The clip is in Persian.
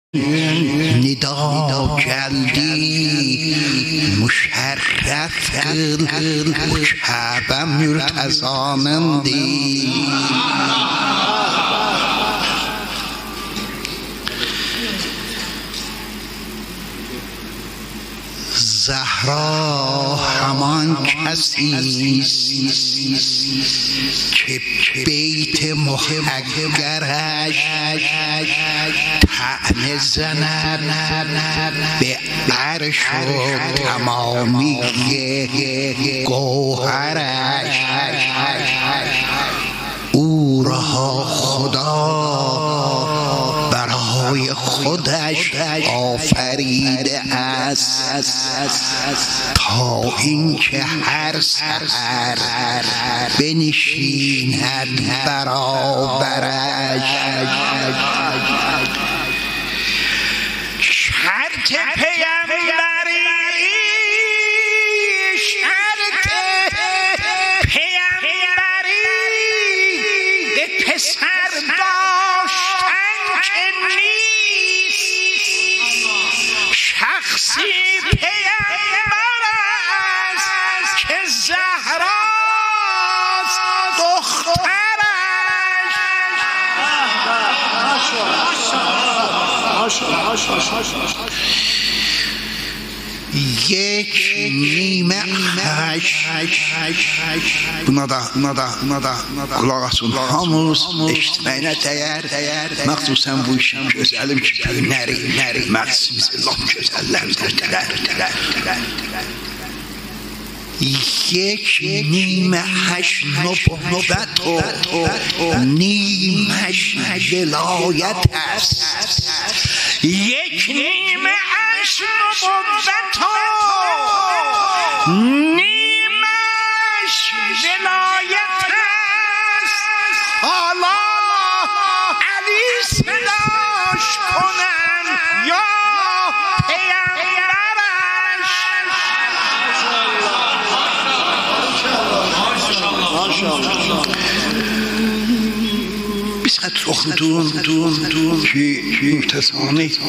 ندا جلدی مشرف کل کعبه مرتضامندی زهرا همان کسیست که بیت محجرش طعنه زند به عرش و تمامی گوهرش. او را خدا برای خودش آفریده است تا اینکه هر سحر بنشیند برابرش. شرط پیامبری به پسر داشتن که نیست. شخصی پیامبر است که زهراست دخترش. یک نیمه kulağasın hamız eşitməyinə dəyər, məxsusən bu işin gözəlim ki, nəri, məqsimiz Allah gözəllərdilər. یک نیمه هش نبوت و نیمش ولایت است. یک نیمه هش نبوت و نیمش ولایت است. حالا علی صداش کنن یا پیامبرش. بیست اخدون که مرتضانی